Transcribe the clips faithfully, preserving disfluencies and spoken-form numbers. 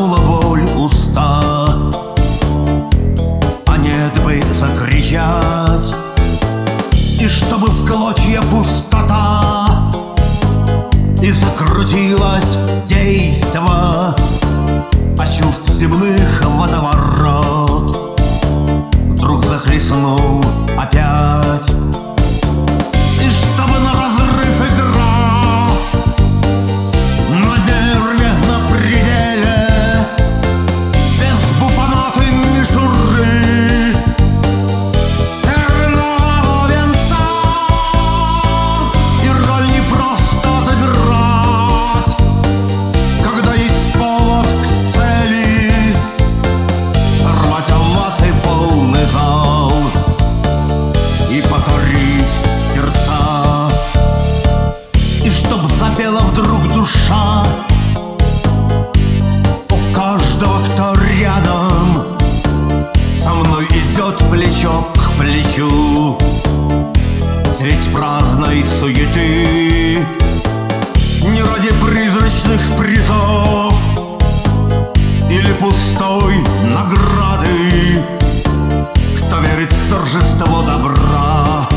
сомкнула боль уста, а нет бы закричать, и чтобы в клочья пустота, и закрутилось действо, а чувств земных водоворот вдруг захлестнул опять. И чтобы на разрыв игра, на нерве, на пределе, без буфоноты мишуры, тернового венца, и роль не просто отыграть, когда есть повод к цели, рвать овации полный зал и покорить сердца. И чтоб запела вдруг душа у каждого, кто рядом со мной идет плечо к плечу средь праздной суеты, не ради призрачных призов или пустой награды, кто верит в торжество добра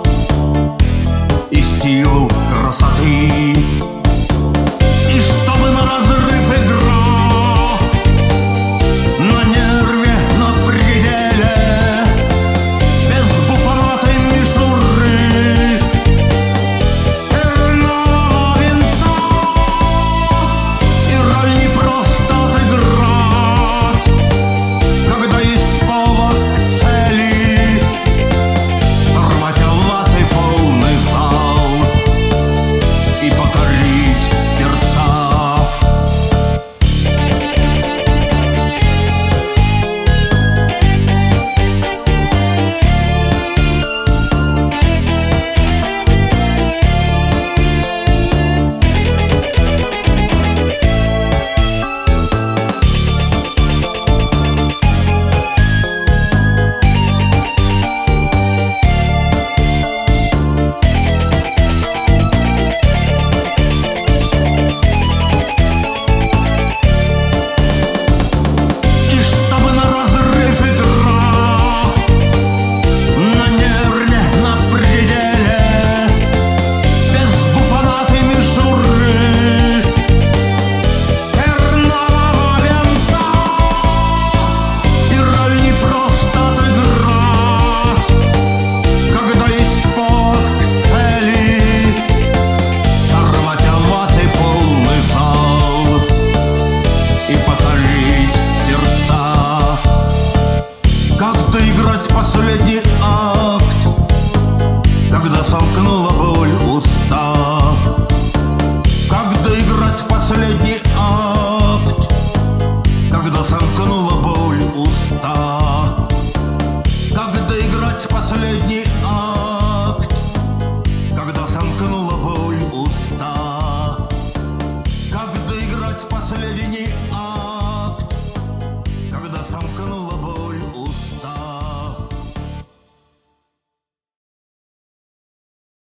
и силу красоты. И чтобы на разрыв игра, на нерве, на пределе, без буфоноты мишуры, тернового венца, и роль не просто отыграть, когда есть повод к цели, сорвать оваций полный зал и покорить сердца. Последний акт, когда сомкнула боль уста, как доиграть последний акт, когда сомкнула боль уста, как доиграть последний акт, когда сомкнула боль уста, как доиграть последний акт, когда сомкнула